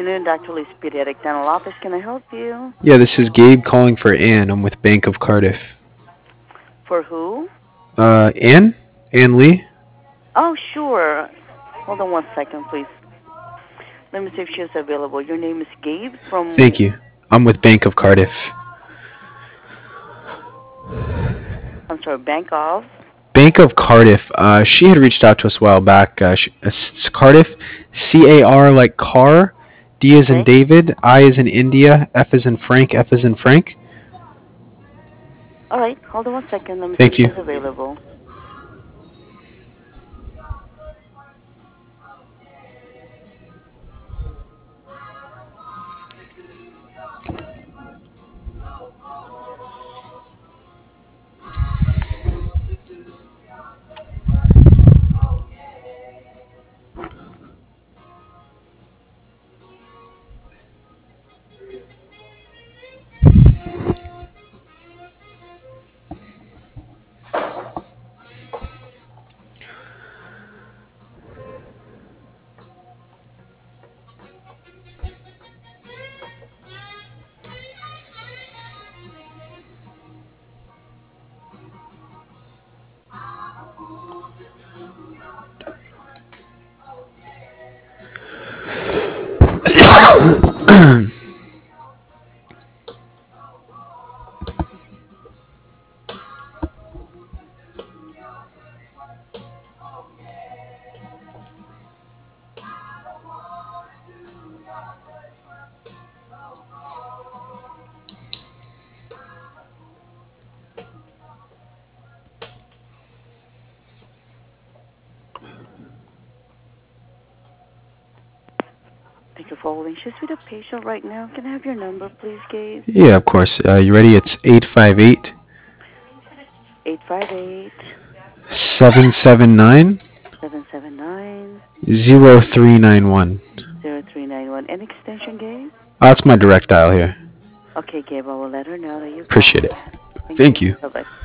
afternoon, Dr. Lee Pediatric Dental Office. Can I help you? Yeah, this is Gabe calling for Ann. I'm with Bank of Cardiff. For who? Ann? Ann Lee? Oh, sure. Hold on one second, please. Let me see if she's available. Your name is Gabe from, Thank you. I'm with Bank of Cardiff. I'm sorry, Bank of? Bank of Cardiff. She had reached out to us a while back. It's Cardiff, CAR like car, D is in Okay. David, I is in India, F is in Frank, F is in Frank. All right. Hold on one second. Let me see if Thank you. she's available. Thank you for holding. She's with a patient right now. Can I have your number, please, Gabe? Yeah, of course. You ready? It's 858 858 779 779 0391. 0391. And extension, Gabe? That's my direct dial here. Okay, Gabe, I will let her know that you called. Appreciate it. Thank Thank you. you. Bye-bye.